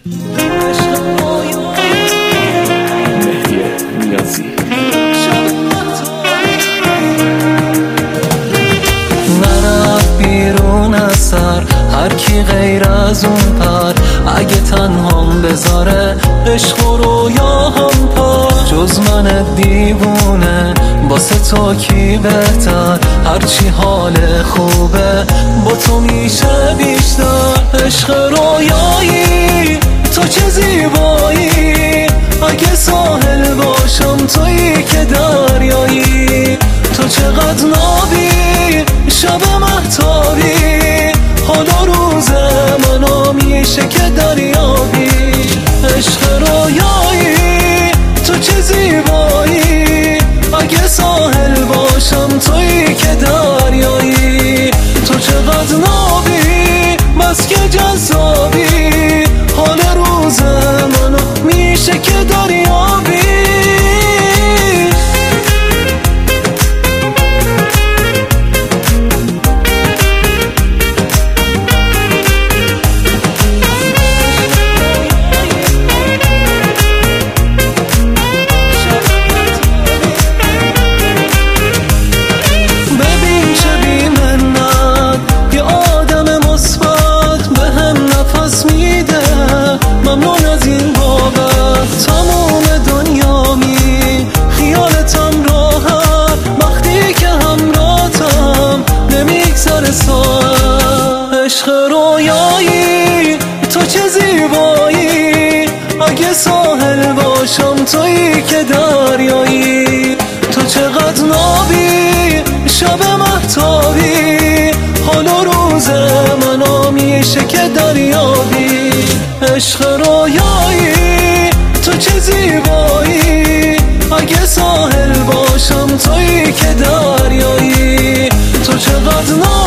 هر کی غیر از اون پر اگه تنهام بذاره عشق و رویاهم پر جز من دیوونه واسه تو کی بهتر هرچی حال خوبه با تو میشه بیشتر عشق رویایی تو چه زیبایی اگه ساحل باشم تویی که دریایی تو چقدر نابی شب مهتابی حالا روز منو میشه که دریابی عشق رویایی تو چه زیبایی اگه ساحل باشم تویی که دریایی تو چقدر نابی بس که جذابی حالا روز منو میشه که دریابی ممنون از این بابت تمام دنیا می خیالتم راحت وقتی که همراهتم نمیگذره ساعت عشق رویایی تو چه زیبایی اگه ساحل باشم تویی که دریایی تو چقدر نابی شب مهتابی حالا روز منو میشه که دریابی عشق رویایی تو چه زیبایی اگه ساحل باشم تویی که دریایی تو چقدر